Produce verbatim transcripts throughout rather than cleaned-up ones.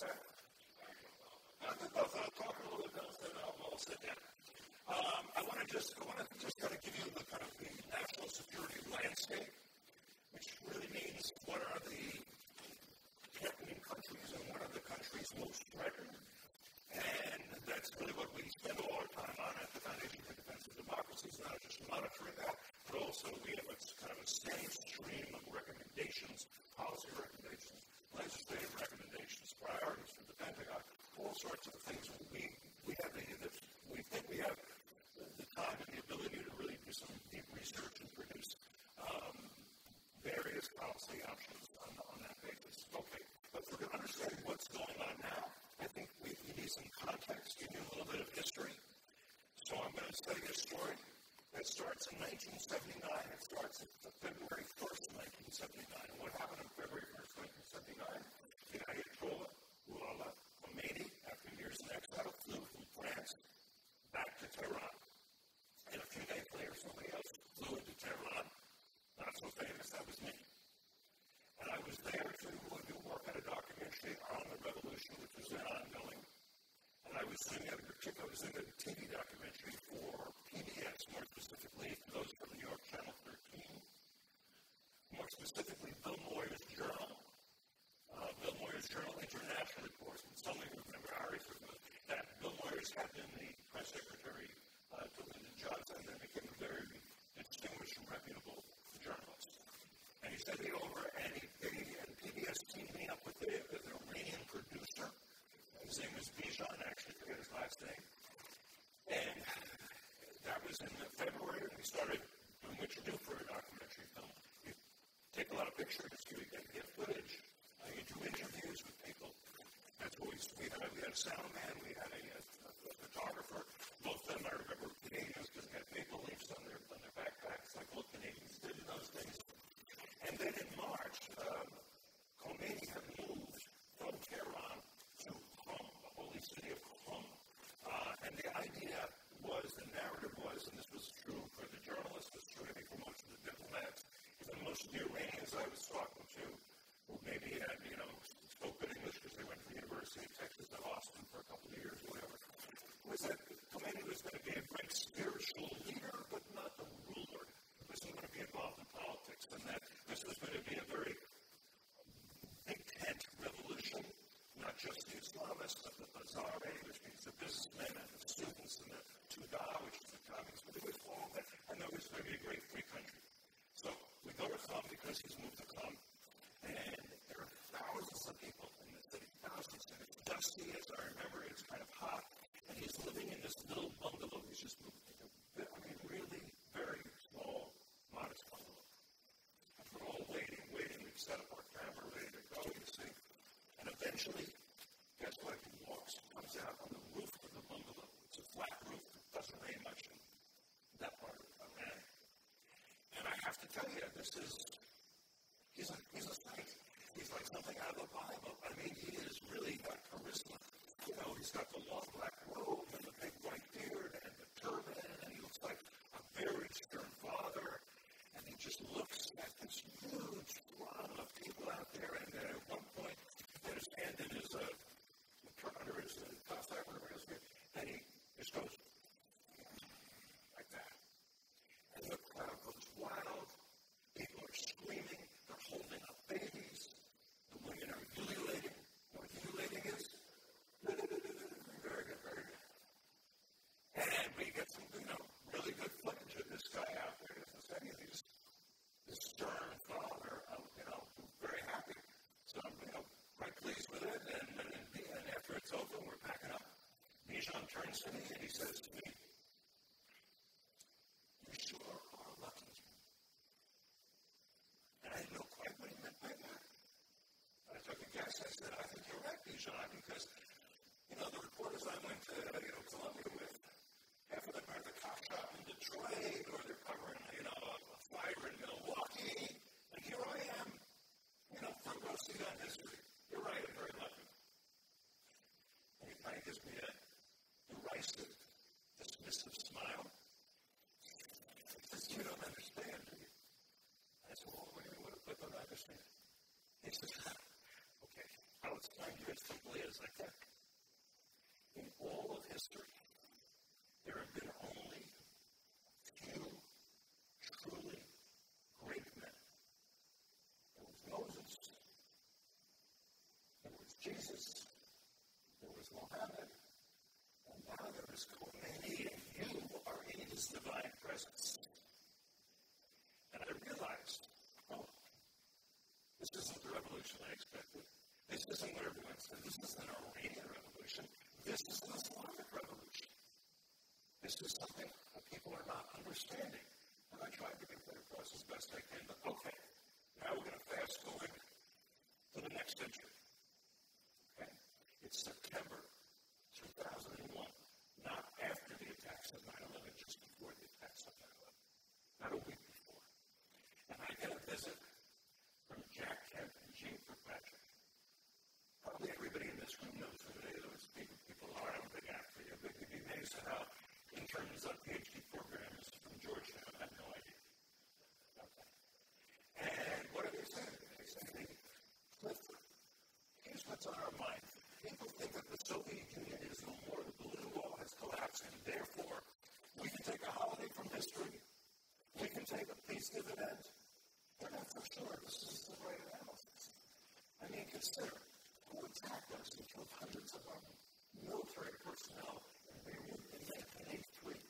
I think I'll, I'll talk a little bit about that. I'll, I'll sit down. Um, I want to just, I want to just kind of give you the kind of the national security landscape, which really means what are the threatening countries and what are the countries most threatened. And that's really what we spend all our time on at the Foundation for Defense of Democracy. It's not just monitoring that, but also we have a kind of a steady stream of recommendations, policy recommendations, legislative recommendations, priorities for the Pentagon, all sorts of things. We we have the, the we think we have the, the time and the ability to really do some deep research and produce um, various policy options on, on that basis. Okay, but for understanding what's going on now, I think we, we need some context, give you a little bit of history. So I'm going to tell you a story that starts in nineteen seventy-nine. It starts at February first, nineteen seventy-nine. And what happened on February first, nineteen seventy-nine? The Ayatollah Ruhollah Khomeini, after years in exile, flew from France back to Tehran. And a few days later, somebody else flew into Tehran. Not so famous, that was me. And I was there to do work on a documentary on the revolution, which was then ongoing. And I was doing a particular, I was doing a T V documentary for P B S, more specifically, for those from New York Channel thirteen. More specifically, Bill Moyer's Journal. Uh, Bill Moyer's Journal International Reports. And some of you remember Ari for that. Bill Moyer's had been the press secretary uh, to Lyndon Johnson and then became a very distinguished and reputable journalist. And he sent me over and he, he and P B S teamed me up with the, with the Iranian producer. His name was Bijan, actually, I forget his last name. And that was in February, and we started doing what you do for a documentary film. You take a lot of pictures, you get, get footage, uh, you do interviews with people. That's what we, we had. We had a sound man, we had a, a, a photographer. Both of them, I remember, Canadians, because they had maple leaves on their, on their backpacks, like most Canadians did in those days. And then in March, um, Khomeini had moved from Tehran to Qom, the holy city of Qom. Uh, and the idea was, the narrative was, and this was true for the journalists, was true I think for most of the diplomats, even most of the Iranians I was talking to, who maybe had, you know, spoken English because they went to the University of Texas at Austin for a couple of years or whatever, was that Khomeini was going to be a great spiritual leader, but not the ruler. He wasn't going to be involved in politics, and that this was going to be a very big tent revolution, not just the Islamists, but the Bazare, which means the businessmen and the students, and the Tuda, which is the communists, but it was all that, and there was going to be a great free country. So we go to Qom because he's moved to Qom, and there are thousands of people in the city, thousands, and it's dusty, as I remember, it's kind of hot, and he's living in this little bungalow. He's just moved, I mean, really very small, modest bungalow. And we're all waiting, waiting, we've set up our camera, ready to go, you see. And eventually, guess what? He walks, comes out on the roof of the bungalow. It's a flat roof. It doesn't rain much in that part of Iran. And I have to tell you, this is, he's a, he's a saint. He's like something out of the Bible. I mean, he is really got charisma. You know, he's got the long black robe and the big white beard and the turban, and he looks like a very stern father. And he just looks at this huge throng of people out there. And then at one point, he put his hand in his, uh, under his uh, cossack, whatever it is, and he just goes like that. And the crowd goes wild. People are screaming. They're holding up babies. The women are ululating. You know what ululating is? Very good, very good. And we get some, you know, really good footage of this guy out there. As I said, he's this stern father, um, you know, very happy. So I'm, you know, quite pleased with it. And, and, and after it's over, we're packing up. Bijan turns to me and he says to me, "You sure are lucky." And I didn't know quite what he meant by that. But I took a guess. I said, "I think you're right, Bijan, because, you know, the reporters I went to, you know, Columbia with, half of them are the cop shop in Detroit, or they're covering, you know, a, a fire in Milwaukee. And here I am, you know, front row seat on history. You're right, I'm very lucky." And he kind of gives me a derisive, dismissive smile. He says, "You don't understand, do you?" I said, "Well, what do you want to put on understand?" He says, "Okay, I'll explain to you as simply as I can. In all of history, there have been only few truly great men. There was Moses, there was Jesus, there was Muhammad, and now there is Khomeini, and you are in his divine presence. And I realized, oh, this isn't the revolution I expected. This isn't what everyone said. This isn't an Iranian revolution. This is an Islamic revolution. This is something that people are not understanding. And I tried to get that across as best I can. But okay, now we're going to fast forward to the next century. Okay? It's September two thousand one, not after the attacks of nine eleven, just before the attacks of nine eleven. Not a week before. And I get a visit from Jack Kemp and Jean Kirkpatrick. Probably everybody in this room knows who they are. Those people, people are. I'm a big actor. You're big. You'd be amazed at how interns on PhD programs from Georgetown have no idea. Okay. And what are they saying? They say, Clifford, here's what's on our mind. People think that the Soviet Union is no more, the Berlin Wall has collapsed, and therefore we can take a holiday from history. We can take a peace dividend. They're not so sure this is the right analysis. I mean, consider who attacked us and killed hundreds of our military personnel in Beirut in nineteen eighty-three.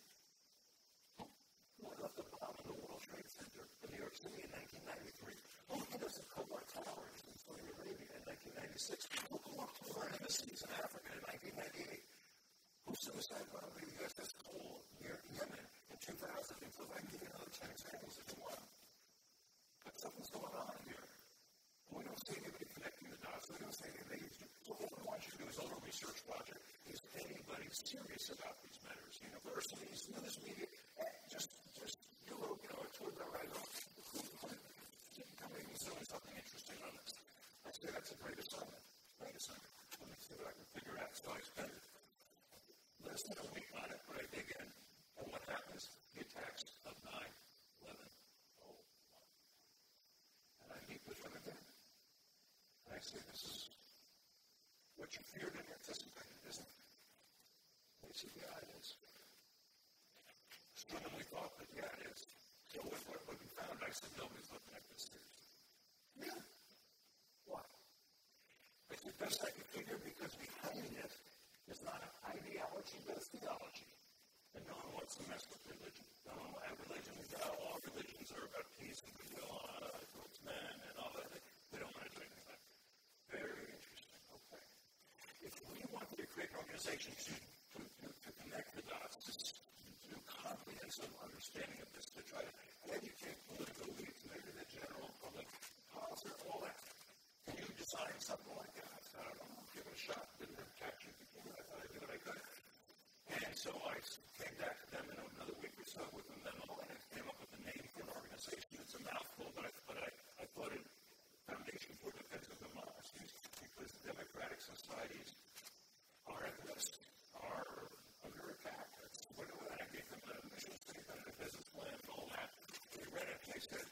Who left a bomb in the World Trade Center in New York City in nineteen ninety-three? Who hit us at Cobra Towers in Saudi Arabia in nineteen ninety-six? Who walked over our embassies in Africa in nineteen ninety-eight? Who suicide bombed the U S S Cole near Yemen in two thousand? And so I can give you another ten examples if you want. But something's going on here. And we don't see anybody connecting the dots. We don't see anybody. So what we want you to do is a little research project. Is anybody serious about these matters? Universities, news media, just, just do a little, you know, a tour that right off. Somebody was doing something interesting on this. I say that's a great assignment. Great assignment. Let me see what I can figure out. So I spend less than a week on it, but I dig in. And what happens? The attacks of nine eleven oh one. And I meet with them again. And I say, this is what you feared and anticipated, isn't it? They say, yeah, it is. And we thought that, yeah, it is. So what, what, what we found, I said, nobody's looking at this seriously. Really? Why? I said, best I could figure, because behind it is not an ideology, but a theology. And no one wants to mess with religion. No one will have religion. All religions are about peace and goodwill uh, towards men and all that. They don't want to do anything like that. Very interesting. Okay. If we wanted to create an organization to, to, to, to connect the dots, to do comprehensive understanding of this, to try to educate political leaders, maybe the general public, policy, all that, can you design something like that? I don't know. Give it a shot. Didn't have captured the key. I thought I did what I could. And so I came back to them in another week or so with them, then all, and I came up with a name for an organization. It's a mouthful, but I, but I, I thought it Foundation for Defense of Democracy, because democratic societies are at risk, are under attack. That's what I gave them a mission statement and a business plan and all that. They read it and they said,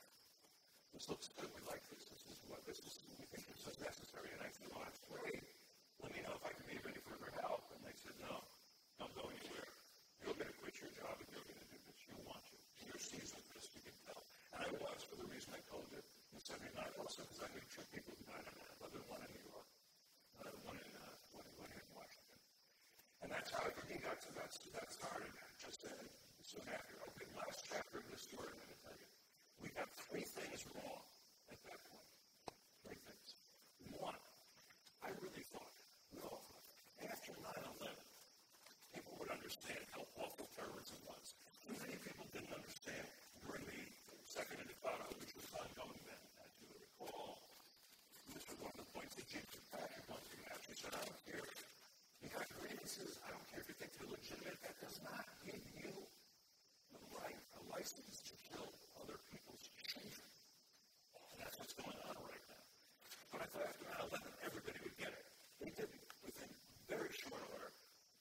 this looks good, we like this, this is what this is, we think this is necessary. And I said, well, that's great. Let me know if I can be of any further help. And they said, no, don't go anywhere. You're going to quit your job and you're going to do this. You want to. You're seasoned with this, you can tell. And I was, for the reason I told you in seventy-nine, also because I knew two people who died on nine eleven, one in New York, uh, one, in, uh, one, one in Washington. And that's how everything got to that, that started, just uh, soon after. Okay, last chapter of this story, I'm going to tell you. We got three things wrong at that point. Three things. One, I really thought, we all thought, after nine eleven, people would understand how awful terrorism was. Many people didn't understand during the Second Intifada, which was ongoing then, as you would recall. This was one of the points that James Patrick wanted to match. He said, I don't care. You got grievances. I don't care if you think they're legitimate. That does not give you the right, a license to kill other people's children. And that's what's going on right now. But I thought after nine eleven, everybody would get it. They didn't within very short order.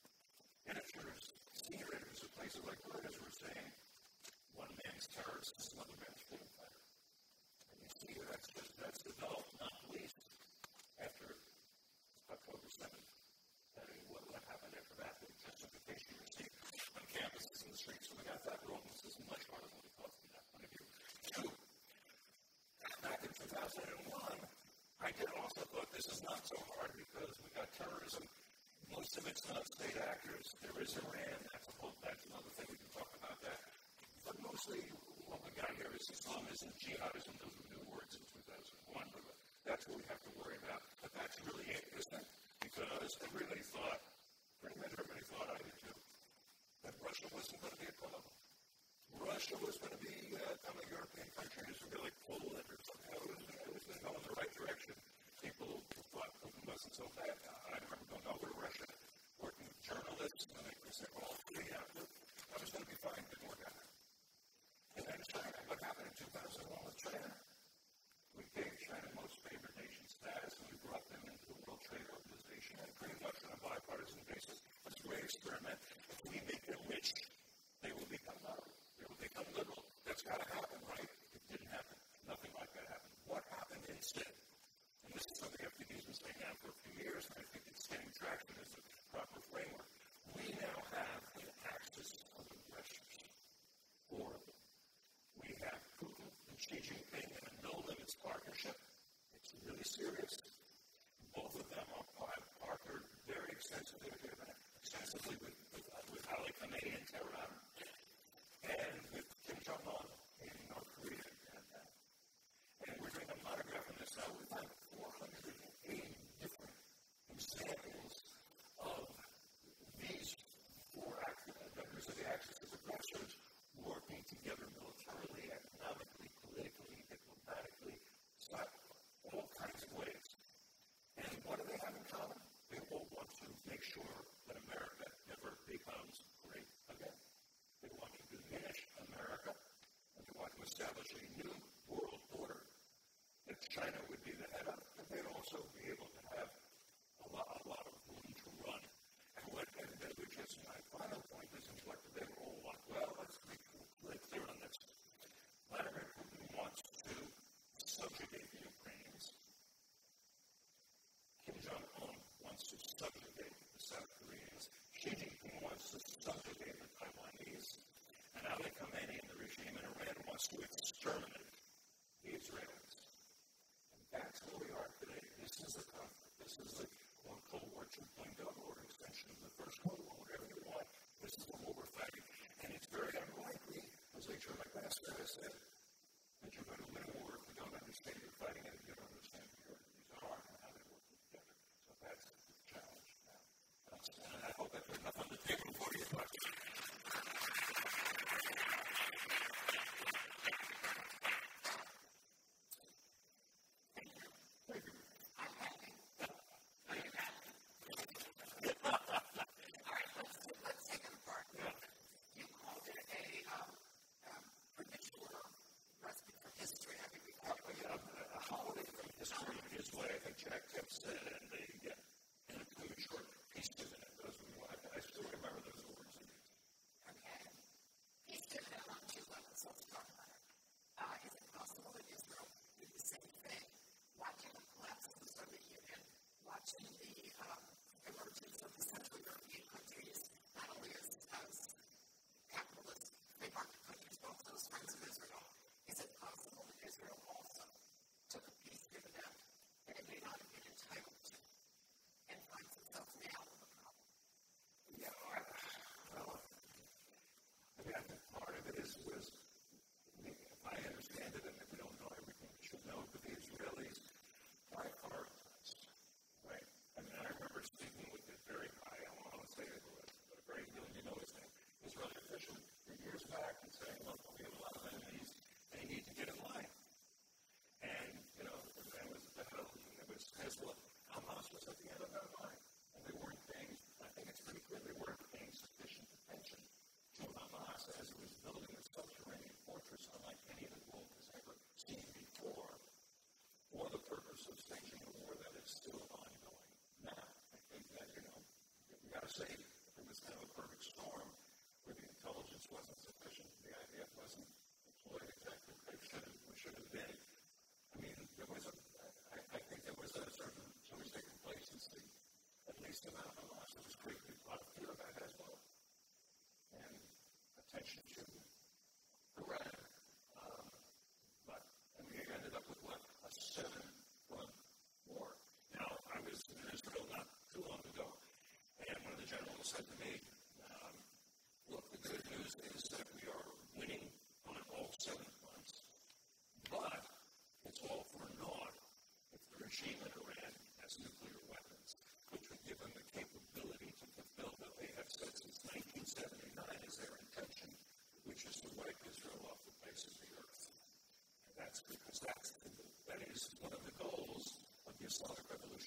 Editors, senior editors of places like Reuters were saying, one man's terrorist is another man's freedom fighter. And you see that's just, that's developed, not least, after thousand one, I did also thought this is not so hard because we got terrorism. Most of it's not state actors. There is Iran. That's a whole, that's another thing we can talk about that. But mostly what we got here is Islamism, jihadism. Those were new words in two thousand one. But that's what we have to worry about. But that's really it, isn't it? Because everybody thought, pretty much everybody thought, I did too, that Russia wasn't going to be a problem. Russia was going to be uh, some of the European countries would be like Poland or something. It was, it was going to go in the right direction. People thought Putin wasn't so bad. I remember going over to Russia, working with journalists, and they said, "Oh, yeah, I was going to be fine." Didn't work out. And then China. What happened in two thousand one with China? We gave China most favored nation status, and we brought them into the World Trade Organization, and pretty much on a bipartisan basis. It's a great experiment. If we make them rich, they will become moderate. They will become liberal. That's got to happen, right? It didn't happen. Nothing like that happened. What happened instead? And this is something F T D's been saying now for a few years, and I think it's getting traction as a proper framework. We now have an axis of aggressors. Four of them. We have Putin and Xi Jinping in a no-limits partnership. It's really serious. Both of them are partnered very extensively, extensively with, with, with Ali Khamenei in Tehran and with Kim Jong-un in North Korea. And, uh, and we're doing a monograph on this now. We've had four hundred eighty different examples of these four active members of the Axis of Aggressors working together militarily, economically, politically, diplomatically, all kinds of ways. And what do they have in common? They all want to make sure that America never becomes great again. They want to diminish America and they want to establish a new world order that China would be the head of, but they'd also be able to have a lot, a lot of room to run. And what, and that which is my final point is what do they all want? Well, let's be clear on this. Vladimir Putin wants to subjugate the Ukrainians. Kim Jong-un wants to subjugate the South Koreans. Xi Jinping wants to subjugate the Taiwanese. And Ali Khamenei and the regime in Iran wants to exterminate the Israelis. And that's where we are today. This is the conflict. This is the Cold War two point oh or extension of the First Cold War, whatever you want. This is what we're fighting. And it's very unlikely, as H R McMaster has said, that you're going to win a war if you don't understand you're fighting it, if you don't understand priorities are and how they work together. So that's the challenge now. That's, and I hope I put enough on the table for you. But Jack kept said, and they get and include short pieces in it. Those were like, I still remember those words. Okay. He's given it on two levels. Let's talk about it. Uh, is it possible that Israel did the same thing? Watching the collapse of the Soviet Union, watching the um, emergence of the Central European countries, not only as, as capitalist free market countries, but also as friends of Israel. Is it possible that Israel also took a piece given them that it may not have been entitled to and finds itself now in the problem? Yeah, I, well, I mean, I think part of it is, was, if I understand it, and if we don't know everything we should know, but the Israelis prioritized, right? I mean, I remember speaking with a very high, I don't want to say it, but a very good, you know his name, Israeli official, years back, and saying, look, we have a lot of enemies, they need to get in line. And, you know, the man was at the head of it was Hezbollah. Hamas was at the end of that line. And they weren't paying, I think it's pretty clear, they weren't paying sufficient attention to Hamas as it was building a subterranean fortress unlike any the world has ever seen before, for the purpose of staging a war that is still ongoing now. I think that, you know, we got to say, it was kind of a perfect storm where the intelligence wasn't sufficient, the I D F wasn't employed exactly what it should have, should have been. I mean, there was a, I, I think there was a certain, so was taking place in the, at least in Hamas, there was creating a lot of fear about Hezbollah and attention to Iran. Um, but, and we ended up with what? A set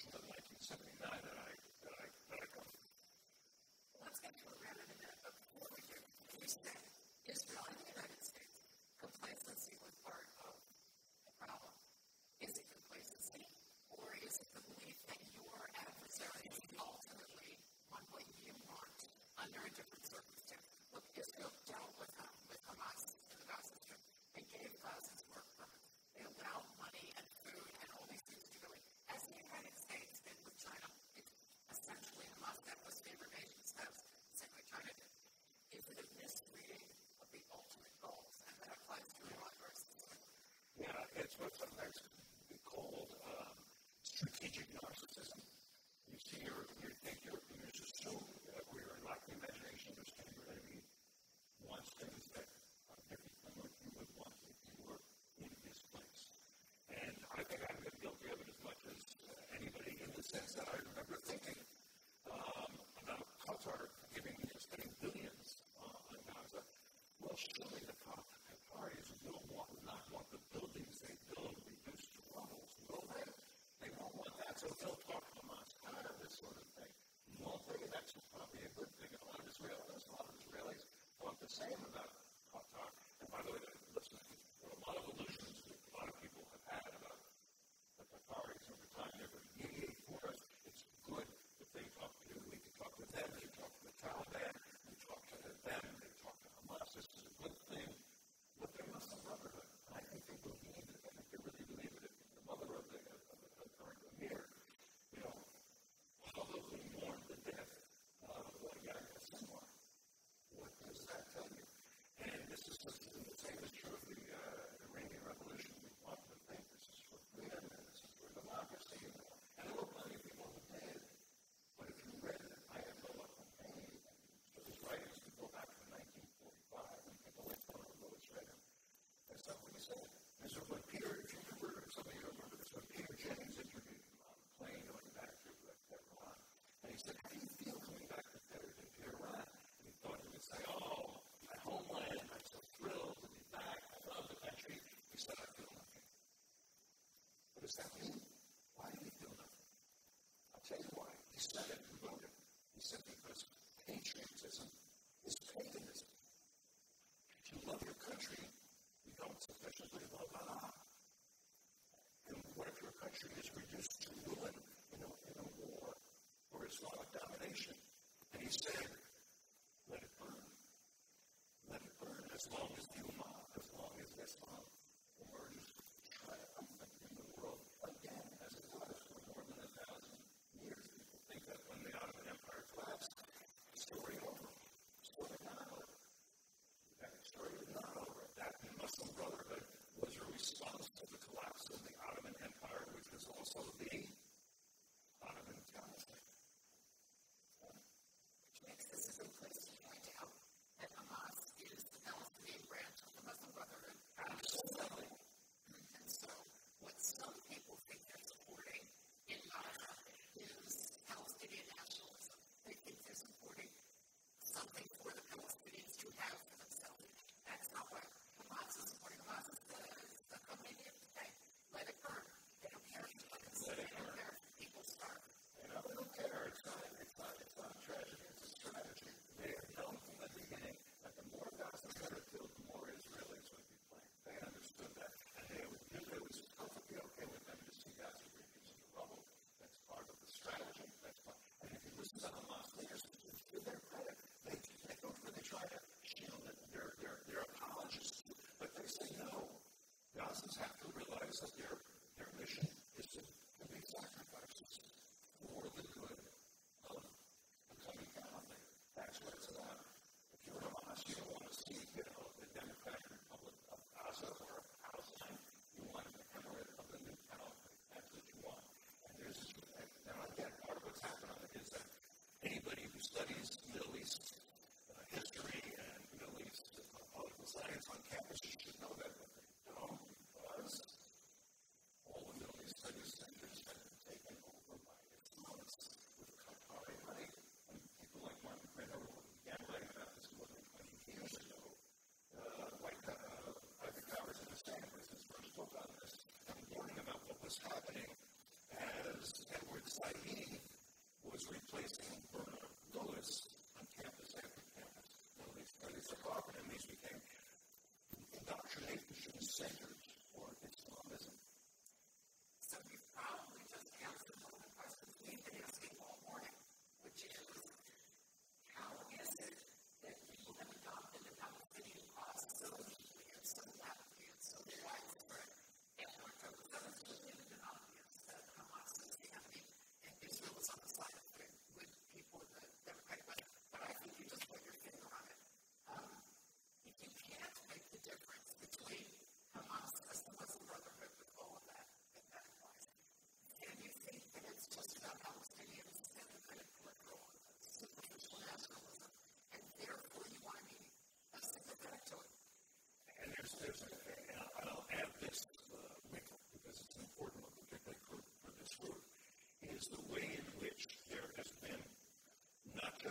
revolution of nineteen seventy-nine that I that I that I come from. Let's get to Iran in a minute, but before we do, you said Israel and the United States, complacency was part of the problem. Is it complacency, or is it the belief that your adversaries ultimately want what you want under a different circumstance? Look, Israel dealt with them, with Hamas in the Gaza Strip. They gave Gazans work permits. They allowed money and food and all these things to go in. As the United States did with China, it's essentially Hamas that was favored nation status, same way China did. Is it a misreading of the ultimate goals? And that applies to Iran versus Israel. Yeah, it's what sometimes we called um, strategic narcissism. You see, you're, you think you're, you just assume that we're lacking imagination, understanding your enemy wants things that are different from what you would want if you were in his place. And I think I've been guilty of it as much as uh, anybody, in the sense that I remember thinking um, about Qatar giving, spending billions uh, on Gaza. Well, surely the Qataris will want, not want the buildings they build reduced to rubble, will they? They won't want that, so they'll talk to Hamas out of this sort of thing. Won't they? That's probably a good thing. A lot of Israelis, a lot of Israelis thought the same about Qatar. And by the way, listen, there are a lot of illusions that a lot of people have had about the Qataris over time. They're going to mediate for us. It's good if they talk to, we can talk to them, they talk to the Taliban, they talk to them, they talk to Hamas. This is a good thing. But they're Muslim Brotherhood. I think they believe it. I think they really believe it. The mother of the, of the, of the current Amir, you know, publicly mourned the death of uh, Yahya Sinwar. What does that tell you? And this is the same is true of the uh, Iranian Revolution. We want to think this is for freedom and this is for democracy. And, and there were plenty of people who did. But if you read Ayatollah Khomeini, so his writings can go back to nineteen forty-five, and people like one of those read him. That's not what he said. And so when Peter, if you remember, some of you remember this, when Peter Jennings interviewed him on the plane going back to Tehran, and he said, how do you feel coming back to Tehran? And he thought he would say, oh, my homeland, I'm so thrilled to be back, I love the country. He said, I feel nothing. What does that mean? Why do you feel nothing? I'll tell you why. He said it, he wrote it. He said, because patriotism is paganism. If you love your country, you don't sufficiently love Allah. And what if your country is reduced to ruin in a, in a war or Islamic domination? And he said, let it burn. Let it burn as long as the Ummah, as long as Islam emerges triumphant in the world again, as it was for more than a thousand years. People think that when the Ottoman Empire collapsed, the story over. The story not over. That story is not over. That Muslim Brotherhood was a response to the collapse of the Ottoman Empire, which was also the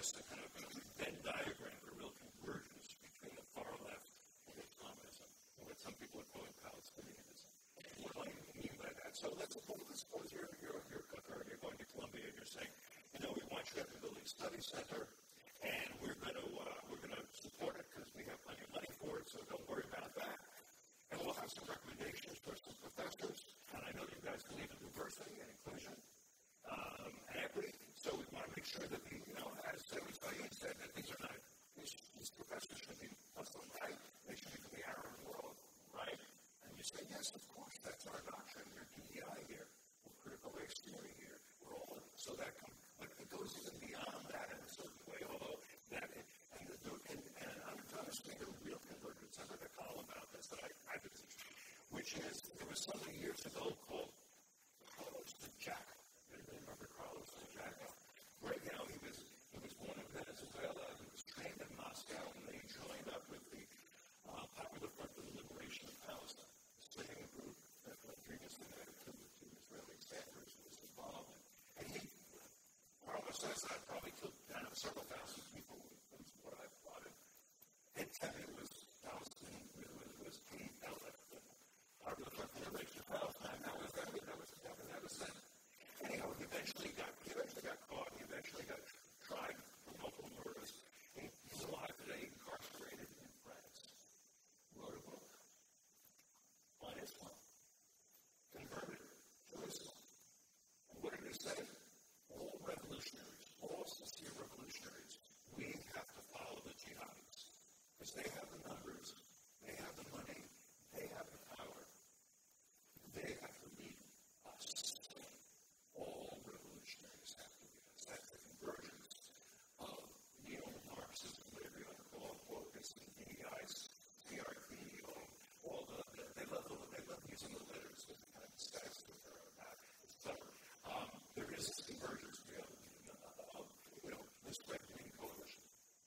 just a kind of Venn diagram, a real convergence between the far left and Islamism, and what some people are calling Palestinianism. What do I mean by that? So let's suppose, let's suppose you're, you're, you're Qatar, you're going to Columbia, and you're saying, you know, we want you at the Building Study Center, and we're going to uh, we're going to support it because we have plenty of money for it, so don't worry about that. And we'll have some recommendations for some professors, and I know you guys believe in diversity and inclusion um, and equity, so we want to make sure that, the, you know, as Sayyid said, that these are not, these, these professors should be Muslim, right? They should be from the Arab world, right? And you say, yes, of course, that's our doctrine. We're D E I here. We're critical race theory here. We're all, so that comes, but it goes even beyond that in a certain way, although that, and, the, and, and I'm trying to speak a real convergence. I read a column about this that I, I did, which is, there was something years ago called Carlos the Jackal. Anybody remember Carlos the Jackal? Right now, he was, he was born in Venezuela. He was trained in Moscow, and they joined up with the uh, Popular Front for the Liberation of Palestine, a sitting group that previously had two, two Israeli senators who was involved. And he, Carlos says that probably killed down several thousand people, was what I plotted. And Tevye was Palestinian, was, was P L F, the Popular Front for the Liberation of Palestine. That was, that was, that was, that was, that was that. Anyhow, he eventually got, he eventually got caught. He eventually got tried for multiple murders. And he's alive today, incarcerated in France. Wrote a book on Islam, converted to Islam. And what did he say? All revolutionaries, all sincere revolutionaries, we have to follow the jihadis because they have the numbers, they have the money, they have the power, they have to lead us. All revolutionaries have to lead us. That's the convergence of neo-Marxism, whatever you want to call it, focus, and D E I, C R T, all the, they love, the, they love using the letters as a kind of status with her about it. So um, there is this convergence of, you know, this right-wing coalition.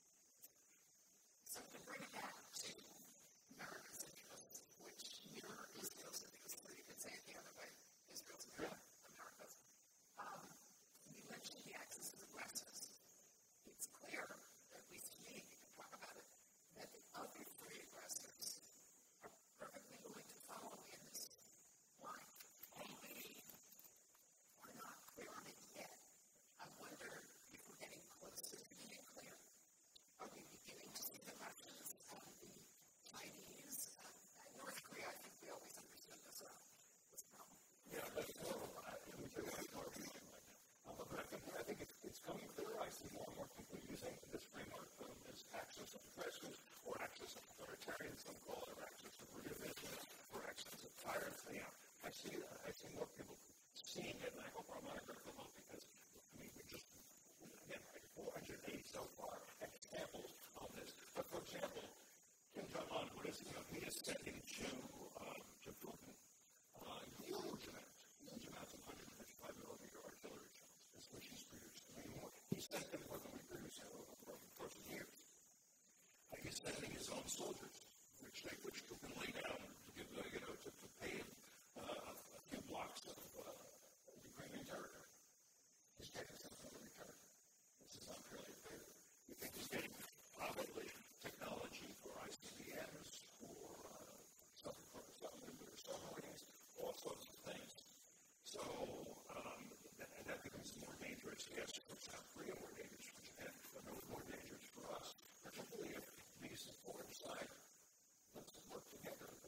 So to bring it back to America's interests, which mirror Israel's interests, or you could say it the other way, Israel's mirror America's. Um, you mentioned the axis of aggressors. It's clear, at least to me, you can talk about it, that the other three aggressors are perfectly willing to follow in this line. And we are not clear on it yet. I wonder if we're getting closer to being clear. Are we beginning to see the Russians and the Chinese and, and North Korea? I think we always understood this, uh, this problem. Yeah, that's horrible. I think we're doing more reading right now. Um, but I think, I think it's, it's coming clear. I see more and more people using this framework of this axis of aggressors or axis of authoritarians, some call it, or axis of revisionists, or axis of tyrants. Yeah, I see that. I see more people seeing it, and I hope our monitors will help because, I mean, we just, again, like four hundred eighty so far examples of this. But for example, Kim Jong-un, what is he doing? He is sending to, um, to Putin uh, huge amounts, huge amounts of one hundred fifty-five millimeter artillery shells. That's what he's producing. I mean, more, he sent them more than we produce over the course of years. Uh, he's sending his own soldiers, which they, which Putin lay down to give, uh, you know, to, to pave uh, a few blocks of uh, Ukrainian territory. He's getting something in return. This is not really fair. You think he's getting probably technology for I C B Ms, for uh, something for submarines, submarines, all sorts of things. So um, that, that becomes more dangerous, yes, for South Korea, more dangerous for Japan, but no more dangerous for us, particularly if these four side, let's work together.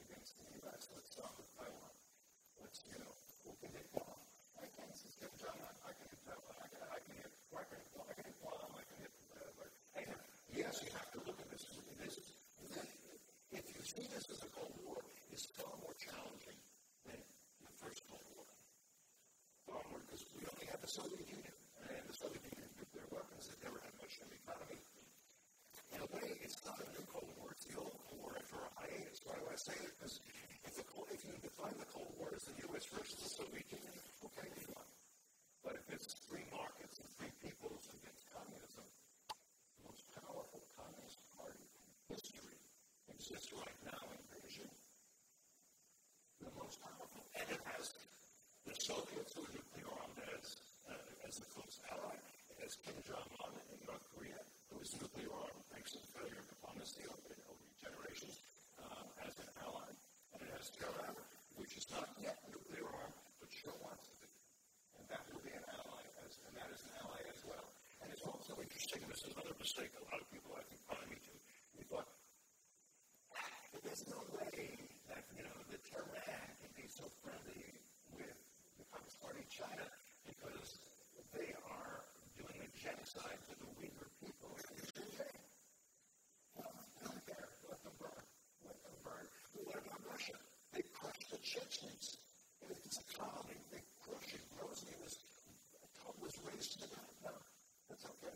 as Kim Jong-un in North Korea, who is nuclear armed thanks to the failure of diplomacy over, over generations, um, as an ally. And it has Tehran, which is not yet nuclear armed, but sure wants to be. And that will be an ally, as, and that is an ally as well. And it's also interesting, and this is another mistake a lot of people, I think, probably me too. We thought, there's no way that, you know, that Tehran can be so friendly with the Communist Party of China because they are doing a genocide to the Uyghur people in Xinjiang. Well, I don't care. Let them burn. Let them burn. But what about Russia? They crushed the Chechens. It's a colony. They crushed it. Grozny was, was raised to the ground. No, that's okay.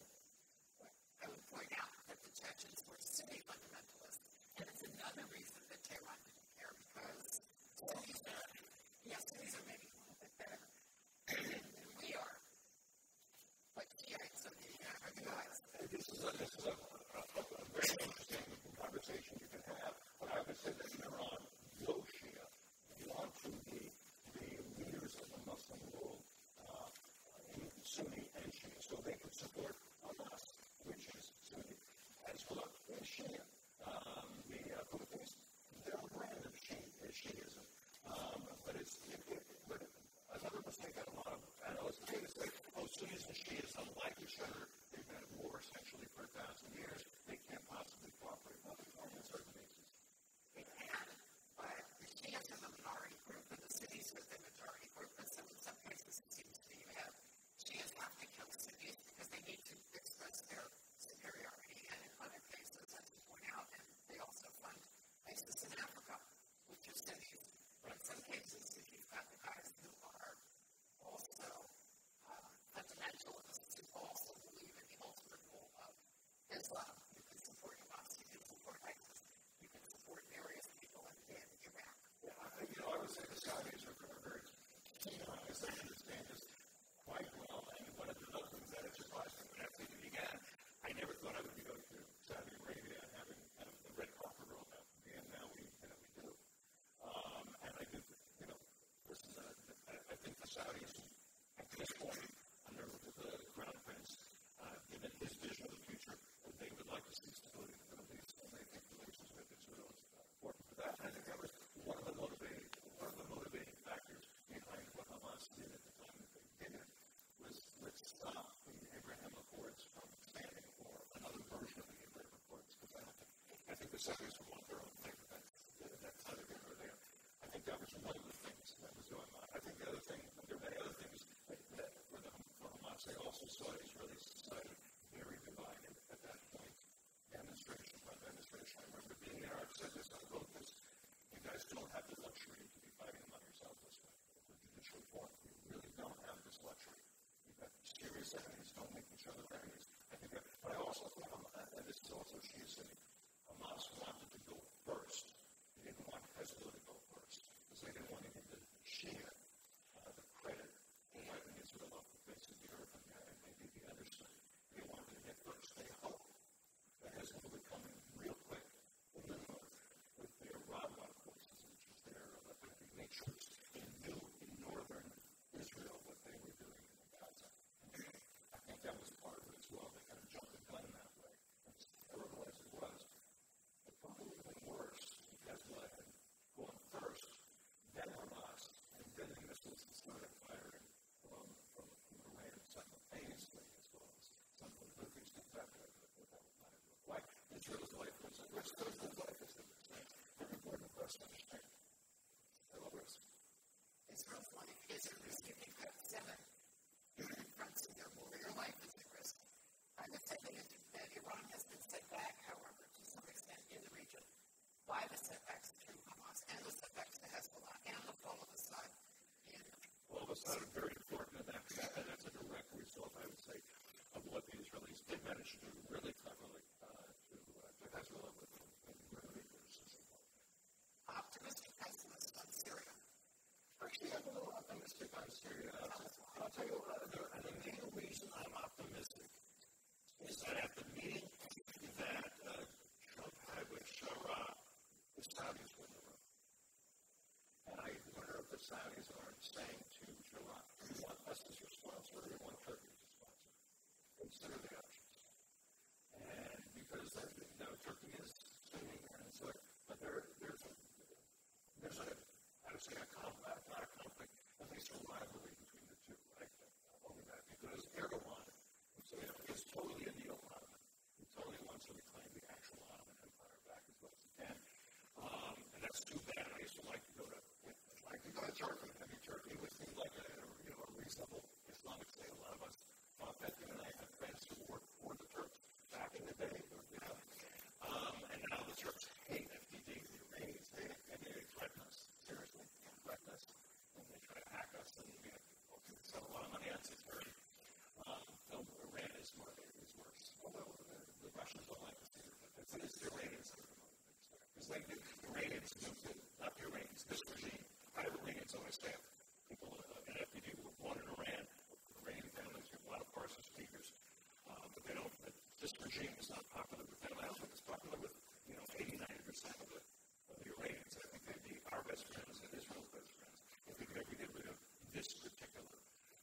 I would point out that the Chechens were Sunni fundamentalists, and it's another reason that Tehran didn't care because Sunnis are, yes, Sunnis are maybe a little bit better than we are, but Shiites are the American guys. This is a, this is a, a, a very interesting conversation you can have, but I would say that Iran, though Shia, belong to the, the leaders of the Muslim world, uh, in Sunni and Shia, so they could support Hamas, which is Sunni. Hezbollah is Shia. Um, the uh, Houthis, their brand of Shia is Shiism. Um, but it's it, it, but another mistake that a lot of analysts make is that oh, Sunnis and Shias don't like each other. They've been at war essentially for a thousand years. They can't possibly cooperate. Well, they can in certain cases. They can, but the Shias are the minority group, and the Sunnis are the majority group. And so in some cases, it seems to me you have Shias have to kill Sunnis because they need to express their superiority, and in other cases, as you point out, and they also fund ISIS in Africa, which is Sunnis. But in some cases, if you've got the guys who are also uh, fundamentalists who also believe in the ultimate goal of Islam, you can support Hamas, you can support ISIS, you can support various people in, in Iraq. Yeah, I, you know, I would say the Saudis are very keen on this. They understand this quite well, and one of the other things that it surprised me when I think it began, I never thought I would be going to Saudi Arabia and having kind of the red carpet rolled out for me, and now we, you know, we do. Um, and I think, you know, listen, uh, I, I think the Saudis, at this point, under the Crown Prince, uh, given his vision of the future, they would like to see stability in the Middle East, and they think relations with Israel is important for that. And I think that was one of the motivating, one of the motivating factors behind what Hamas did at the time that they did it, was let's stop the Abraham Accords from standing for another version of the Abraham Accords, because I don't think, I think the Saudis would want their own thing, but that's, that's neither here nor there. I think that was one of the things that was going on. I think the other thing, there are many other things that, that for, the, for Hamas, they also saw Israeli society very divided at that point. Demonstration by demonstration. I remember being there, I've said this, I wrote this, you guys don't have the luxury to be fighting among yourselves this way. For judicial reform, you really don't have this luxury. You've got serious enemies, don't make each other enemies. I think that, but I also think, and this is also Shia Sunni, Hamas wanted to go first. They didn't want Hezbollah to go first, because they didn't want to give the Shia uh, the credit for wiping Israel off the face of the earth, and, and maybe the other side. They wanted to get first. They hoped that Hezbollah would come in real quick in the north with their Radwan forces, which is their uh, elite troops, and knew in northern Israel what they were doing in Gaza. I think that was part of it as well. They kind of jumped the gun that way. As terrible as it was, it probably would have been worse if Hezbollah had gone first, then Hamas, and then the missiles and started firing from, from, from Iran simultaneously, as well as some of the Houthis. That would not have looked like. Israel's life was at risk. Israel's life is at risk. Very important for us to understand. They're at risk. Israel's life is at risk. You can have seven fronts in their war. Your life is at risk. And the second is that Iran has been set back, however, to some extent in the region by the setbacks to Hamas and the setbacks to Hezbollah and the fall of Assad. All of Assad are very important in that, and that's a direct result, I would say, of what the Israelis did manage to do really cleverly uh, to, uh, to Hezbollah with the really good system. Optimistic pessimist on Syria. Actually, I'm a little optimistic on Syria. I'll, I'll tell you what, the, and the main reason I'm optimistic is that at the meeting that uh, Trump had with Sharaa, the Saudis were in the room. And I wonder if the Saudis are saying to Sharaa, say a conflict, not a conflict, at least a rivalry between the two, right? Over that, because Erdogan, so you know, is totally a neo-Ottoman. He totally wants to reclaim the actual Ottoman Empire back as well as he can. Um, and that's too bad. I used to like to go to, I'd like to go to Turkey. I mean, Turkey would seem like a, you know, a reasonable Islamic state. A lot of us thought that, you know, I had friends who worked for the Turks back in the day, you know. Um, and now the Turks hate F D D, the Iranians hate it, and they threaten us. Seriously, they threaten us. And they try to hack us, and we have to sell a lot of money on security. Um, so Iran is, more, is worse. Although the, the Russians don't like to see it, but it's, it's the Iranians that are the most because like the Iranians, not the Iranians, this regime, I have Iranians on my staff. People uh, in F D D who were born in Iran, Iranian families, have a lot of Farsi speakers, uh, but they don't, but this regime is not popular with them. I don't think it's popular with, you know, eighty, ninety percent of the, of the Iranians. I think they'd be our best friends and Israel's best friends if we could ever get rid of this particular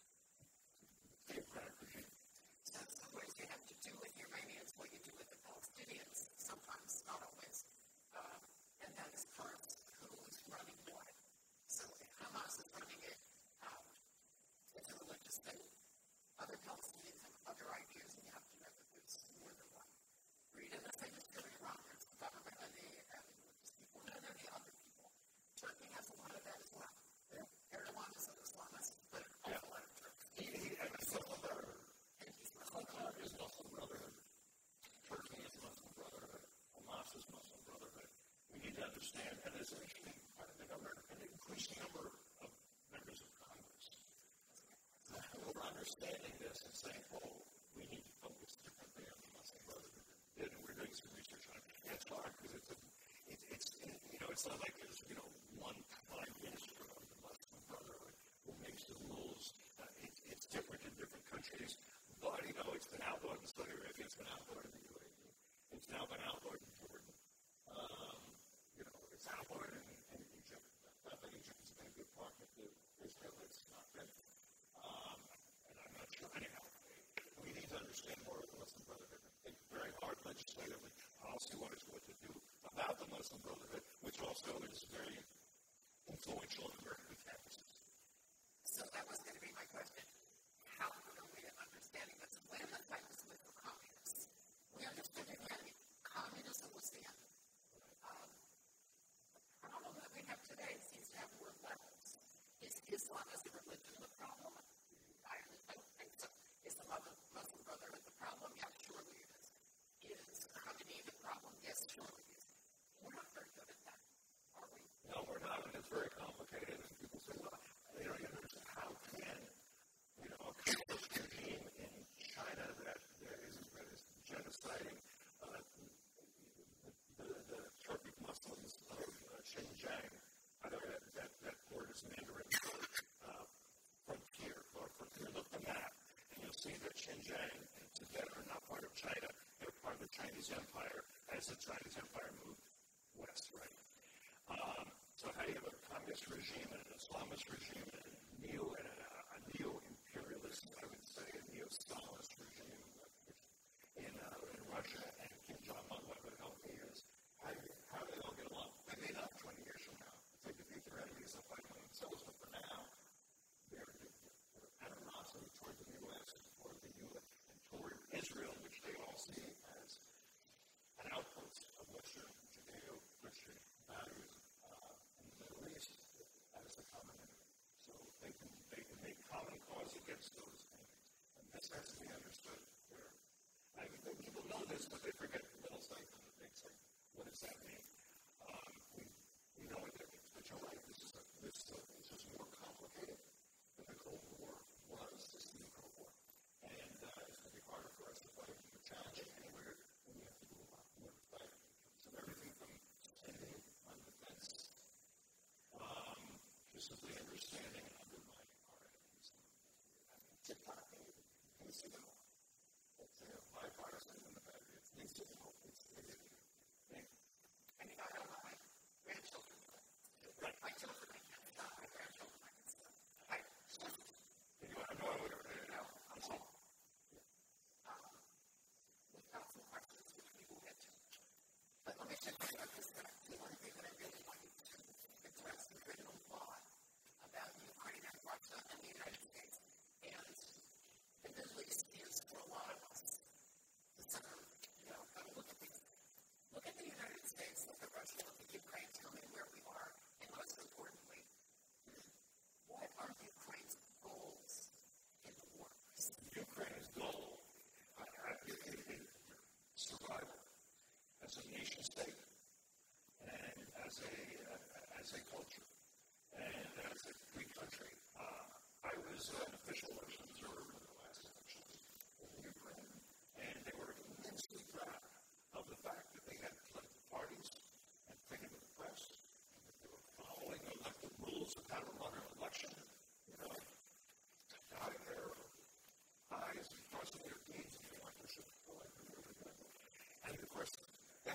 theocratic regime. So in some ways you have to do with the Iranians what you do with the Palestinians, sometimes, not always. Um, and that is first, who's running what? So if Hamas is running it, um, it's a religious thing. Other Palestinians have other ideas, and you have to know that there's more than one. Read in the same history of Iran, there's the government and the religious people, and then the other people. Turkey has a lot of that as well. Yeah. Erdogan is an Islamist, but also yeah. a lot of Turks. He, he has a Muslim brotherhood. And he's Muslim brotherhood. is Muslim brotherhood. Turkey is Muslim brotherhood. Hamas is Muslim brotherhood. We need to understand, and there's an interesting part of the number, an increasing number of members of Congress who are understanding this and saying, oh, we need to focus differently on the Muslim brotherhood. And we're doing some research on it. And it's hard because it's, a, it, it's it, you know, it's not like there's, you know, one prime minister of the Muslim brotherhood who makes the rules. Uh, it, it's different in different countries, but, you know, it's been outlawed in Saudi Arabia, it's been outlawed in the U A E, it's now been outlawed in Jordan. Um, you know, it's outlawed in, in Egypt. Not that Egypt has been a good partner to Israel, it's not been. Um, and I'm not sure anyhow. We need to understand more of the Muslim Brotherhood and think very hard legislatively, policy-wise, what to do about the Muslim Brotherhood, which also is very influential in American campuses. So that was going to be my question. How good are we at understanding this? When the fight was with the communists, we understood again, communism was the end. Um, the problem that we have today seems to have more levels. Is Islam as a religion the problem? I, I don't think so. Is the Muslim Brotherhood the problem? Yeah, surely it is. Is Khamenei the problem? Yes, surely it is. We're not very good at that, are we? No, we're not, and it's very complicated. And people say, well, you know, you understand how can, you know, a communist regime in China that is, is genociding uh, the, the, the Turkic Muslims of uh, Xinjiang, either that, that, that word is Mandarin for uh, frontier, or frontier, look at the map, and you'll see that Xinjiang and Tibet are not part of China, they're part of the Chinese Empire, as the Chinese Empire moved west, right? Um, so how do you have a communist regime and an Islamist regime and a neo and a, a neo-imperialist, I would say, a neo-Stalinist regime in, uh, in Russia and Kim Jong-un, whatever the hell he is? How do, you, how do they all get along? They may not twenty years from now. If they defeat their enemies, they'll fight among themselves, but for now, they're, they're animosity toward the U S and toward the U S and toward Israel, which they all see as an outpost of Western Judeo-Christian values uh, in the Middle East as the common enemy. So they can, they can make common cause against those enemies. And this has to be understood. Where, I think people know this, but they forget the little statement that makes it. What does that mean? Um, we, we know what that means, but you're right. This is, a, this, is a, this is more complicated than the Cold War was, this new Cold War. And uh, it's going to be harder for us to fight, more challenging anywhere, and we have to do a lot more to fight. So everything from spending on defense, um, just simply understanding and undermining our enemies. I mean, TikTok, needs to go. It's a bipartisan in the battery. It needs to go. It's it, I mean, I don't know my grandchildren, but right. My children, I can't stop. My grandchildren, I can stop. I stop. You know, I know I would have heard it out. I'm sorry. Um, we've got some questions which we will get to. But let me check my records back to one thing that I really wanted to address the original law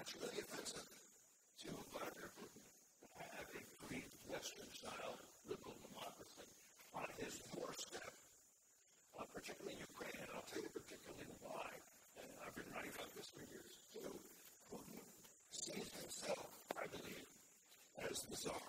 that's really offensive to Vladimir Putin to have a free Western-style liberal democracy on his doorstep, uh, particularly in Ukraine, and I'll tell you particularly why. And I've been writing about this for years too. Putin sees himself, I believe, as the Tsar.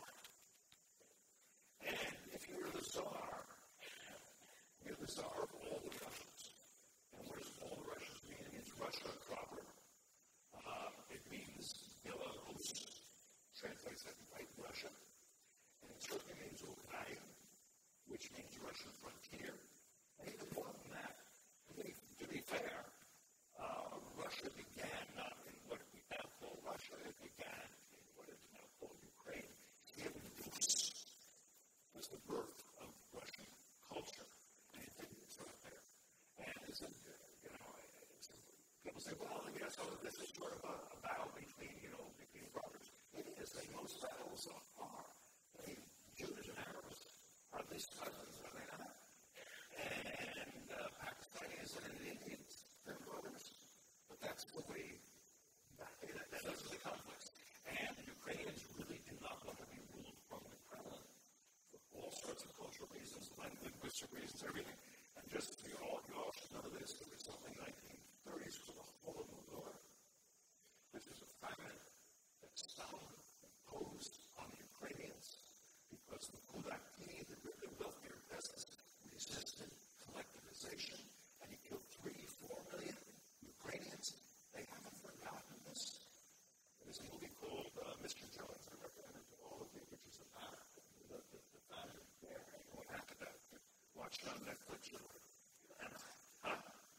And if you're the Tsar, you're the Tsar of all the Russians. And what does all the Russians mean? It means Russia proper. Uh, it means Belarus, translates that to white Russia. And it certainly means Ukraine, which means Russian frontier. And even more than that, to be, to be fair, uh, Russia began not in what we now call Russia, it began in what is now called Ukraine. Kiev was the birth of Russian culture, and it didn't start there. And it's a, you know, it's a, people say, well, I guess oh, this is sort of a, a battle between, you know, between brothers. It is. They, most battles are. They, Jews and Arabs are at least cousins, are they not? And uh, Pakistanis and Indians, they're brothers. But that's the way, that, that, those are the conflicts. And the Ukrainians really do not want to be ruled from the Kremlin for all sorts of cultural reasons, linguistic reasons, everything. And just, you all, you all should know this, there was something in the nineteen thirties called the Holodomor, which is a famine that Stalin imposed on the Ukrainians because the kulaki, the, the wealthier peasants, resisted collectivization, and he killed three, four million Ukrainians. They haven't forgotten this. There's a movie called uh, Mister Jones, I recommend it to all of you, which is about the, the, the famine there and what happened after. Watch it on Netflix. And, huh?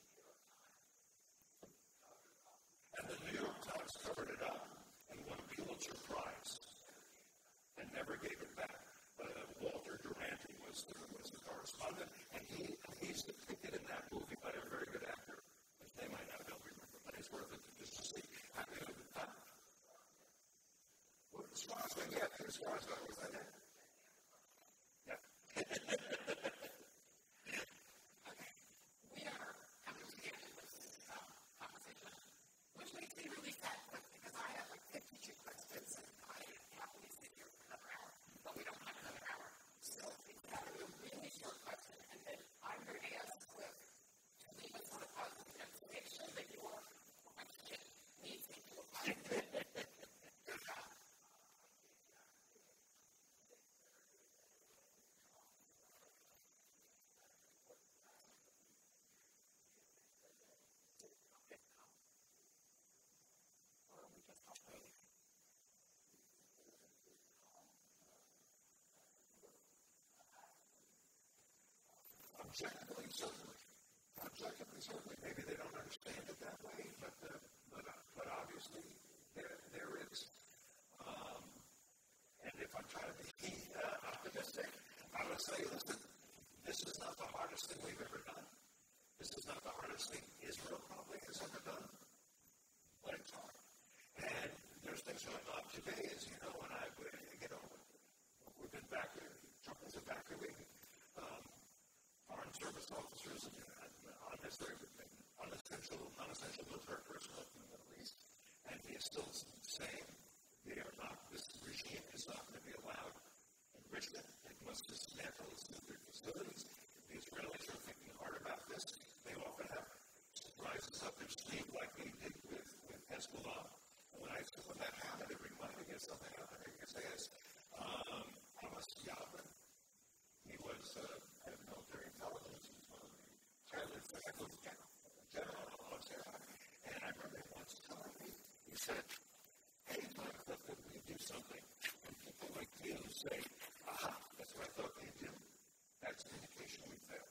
and the New York Times covered it up and won a Pulitzer Prize and never gave it back. Uh, Walter Duranty was the, was the correspondent, and he he's depicted in that movie by a very good actor. His name I now don't remember, but it's worth it just to see. Have you heard of that? Well, Swansman, yeah, Peter Swansman, was that it? Yeah. We are coming to the end of this um, conversation, which makes me really sad because I have like fifty-two questions and I happily sit here for another hour, but we don't have another hour. So it's got to be a really short question, and then I'm going to ask Cliff to leave us on a positive note to make sure that your question needs to be applied. Good job. Objectively, certainly. Objectively, certainly. Maybe they don't understand it that way, but uh, but, uh, but obviously there there is. Um, and if I'm trying to be uh, optimistic, I would say, listen, this is not the hardest thing we've ever done. This is not the hardest thing Israel probably has ever done. But it's hard. And there's things going on today, as you know, and I've, you know, we've been back, Trump is evacuating um, foreign service officers and unnecessary, unessential, non-essential military personnel from the Middle East, and he is still saying they are not, this regime is not going to be allowed enrichment. It must dismantle its nuclear facilities. The Israelis are thinking hard about this. They often have surprises up their sleeve like they did with, with Hezbollah. And when, I, when that happened, it reminded me of something happened in Isaiah. Um, Amos Yavin, he was uh, head of military intelligence. He was one of the pilots that I was general, general Amos Yavin. And I remember him once telling me, he said, hey, Mike, look, when we do something, and people like you say, aha, that's what I thought they'd do. That's an indication we failed.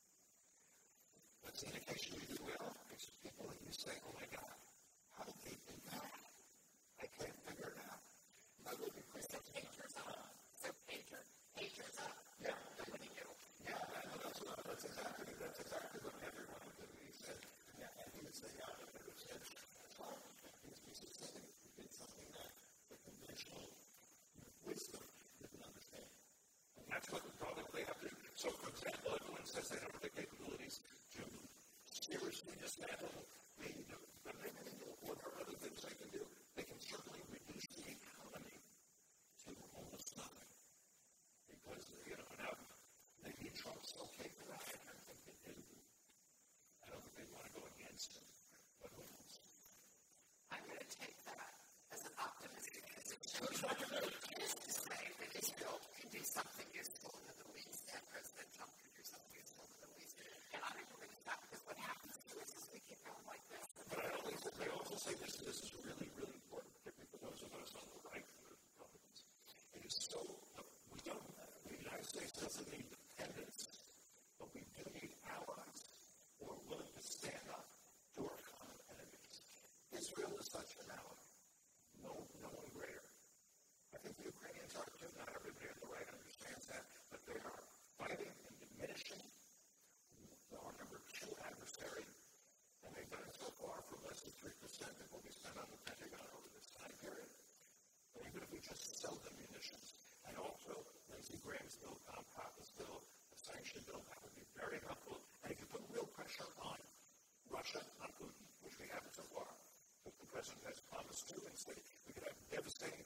That's an indication we do well. It's people that you say, oh my God, how did they do that? I can't figure it out. I will be quick. So pagers up. So pager, pagers up. Yeah. What do you do? Yeah, that's, what, that's exactly that's exactly what everyone would do. He said, yeah, and he would say, yeah, but it was said, it's hard. Because we said something, we did something that the conventional wisdom didn't understand. And that's what we probably have to do. So, for example, everyone says they don't have the capabilities to seriously dismantle the, but maybe they know what are other things they can do. They optimistic because it shows what it really is to say that Israel can do something useful in the Middle East and President Trump can do something useful in the Middle East. And I don't agree with that because what happens to us is we keep going like this. But I also, I also say this, this is really, really important, particularly for those of us on the right of the Republicans. It is so, we don't, the United States doesn't need dependence, but we do need allies who are willing to stand up to our common enemies. Israel is such an ally. No, no one greater. I think the Ukrainians are too. Not everybody on the right understands that, but they are fighting and diminishing our number two adversary, and they've done it so far for less than three percent of what we spend on the Pentagon over this time period. But even if we just sell them munitions, and also Lindsey Graham's bill, Tom Cotton's bill, the sanction bill, that would be very helpful. And if you put real pressure on Russia, on Putin, which we haven't so far, but the president has promised to, and say we could have devastating